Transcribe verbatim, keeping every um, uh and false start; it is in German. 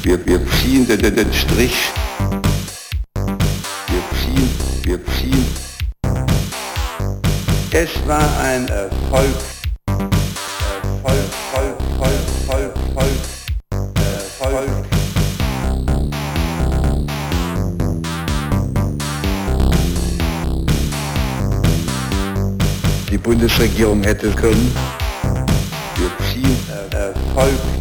wir, wir ziehen den, den Strich. Wir ziehen, wir ziehen. Es war ein Erfolg. Erfolg, Volk, Volk, Volk, Volk, Erfolg. Die Bundesregierung hätte können. Wir ziehen Erfolg.